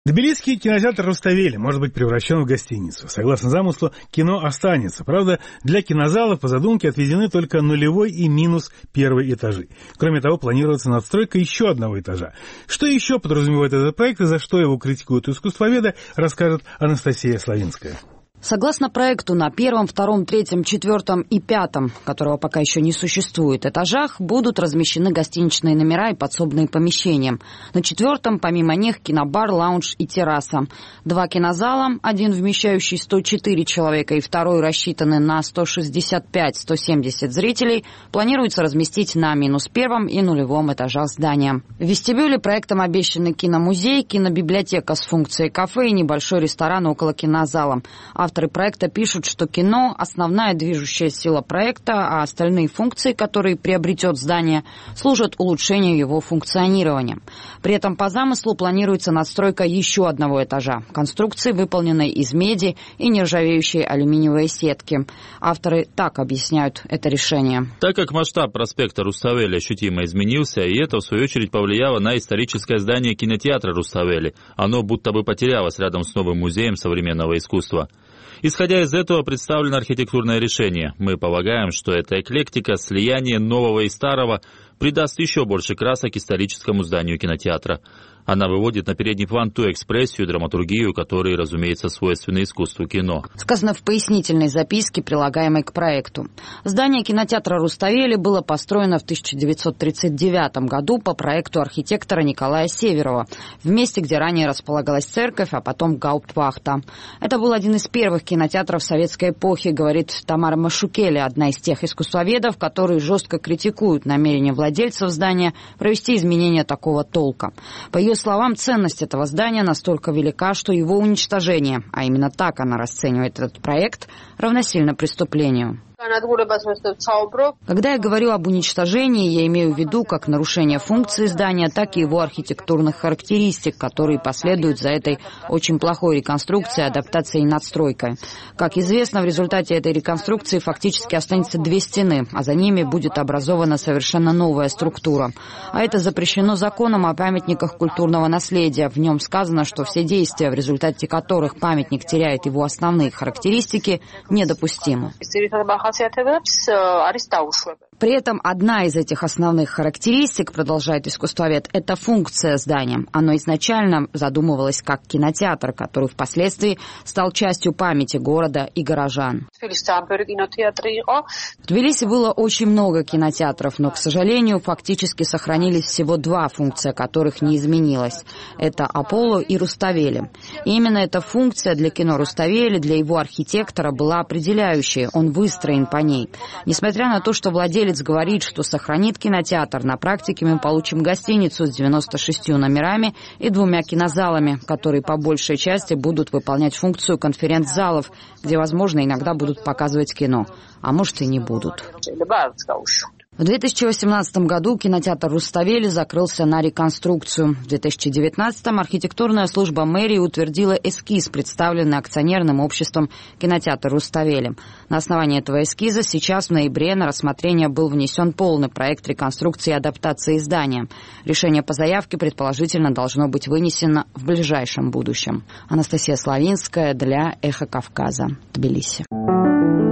Тбилисский кинотеатр «Руставели» может быть превращен в гостиницу. Согласно замыслу, кино останется. Правда, для кинозалов по задумке отведены только нулевой и минус первый этажи. Кроме того, планируется надстройка еще одного этажа. Что еще подразумевает этот проект и за что его критикуют искусствоведы, расскажет Анастасия Славинская. Согласно проекту, на первом, втором, третьем, четвертом и пятом, которого пока еще не существует, этажах будут размещены гостиничные номера и подсобные помещения. На четвертом, помимо них, кинобар, лаунж и терраса. 2 кинозала, один вмещающий 104 человека и второй рассчитанный на 165-170 зрителей, планируется разместить на минус первом и нулевом этажах здания. В вестибюле проектом обещаны киномузей, кинобиблиотека с функцией кафе и небольшой ресторан около кинозала. Авторы проекта пишут, что кино – основная движущая сила проекта, а остальные функции, которые приобретет здание, служат улучшению его функционирования. При этом по замыслу планируется надстройка еще одного этажа – конструкции, выполненной из меди и нержавеющей алюминиевой сетки. Авторы так объясняют это решение. Так как масштаб проспекта Руставели ощутимо изменился, и это, в свою очередь, повлияло на историческое здание кинотеатра Руставели. Оно будто бы потерялось рядом с новым музеем современного искусства. Исходя из этого, представлено архитектурное решение. Мы полагаем, что эта эклектика, слияние нового и старого, придаст еще больше красок историческому зданию кинотеатра. Она выводит на передний план ту экспрессию и драматургию, которые, разумеется, свойственны искусству кино. Сказано в пояснительной записке, прилагаемой к проекту. Здание кинотеатра «Руставели» было построено в 1939 году по проекту архитектора Николая Северова, в месте, где ранее располагалась церковь, а потом гауптвахта. Это был один из первых кинотеатров советской эпохи, говорит Тамара Машукели, одна из тех искусствоведов, которые жестко критикуют намерение владельцев здания провести изменения такого толка. По ее словам, ценность этого здания настолько велика, что его уничтожение, а именно так она расценивает этот проект, равносильно преступлению. Когда я говорю об уничтожении, я имею в виду как нарушение функции здания, так и его архитектурных характеристик, которые последуют за этой очень плохой реконструкцией, адаптацией и надстройкой. Как известно, в результате этой реконструкции фактически останется 2 стены, а за ними будет образована совершенно новая структура. А это запрещено законом о памятниках культурного наследия. В нем сказано, что все действия, в результате которых памятник теряет его основные характеристики, недопустимы. При этом одна из этих основных характеристик, продолжает искусствовед, это функция здания. Оно изначально задумывалось как кинотеатр, который впоследствии стал частью памяти города и горожан. В Тбилиси было очень много кинотеатров, но, к сожалению, фактически сохранились всего 2, функция которых не изменилась. Это Аполло и Руставели. И именно эта функция для кино Руставели, для его архитектора была определяющей. Он выстроен по ней. Несмотря на то, что владелец говорит, что сохранит кинотеатр, на практике мы получим гостиницу с 96 номерами и 2 кинозалами, которые по большей части будут выполнять функцию конференц-залов, где, возможно, иногда будут показывать кино, а может и не будут. В 2018 году кинотеатр «Руставели» закрылся на реконструкцию. В 2019-м архитектурная служба мэрии утвердила эскиз, представленный акционерным обществом кинотеатр «Руставели». На основании этого эскиза сейчас в ноябре на рассмотрение был внесен полный проект реконструкции и адаптации здания. Решение по заявке, предположительно, должно быть вынесено в ближайшем будущем. Анастасия Славинская для «Эхо Кавказа», Тбилиси.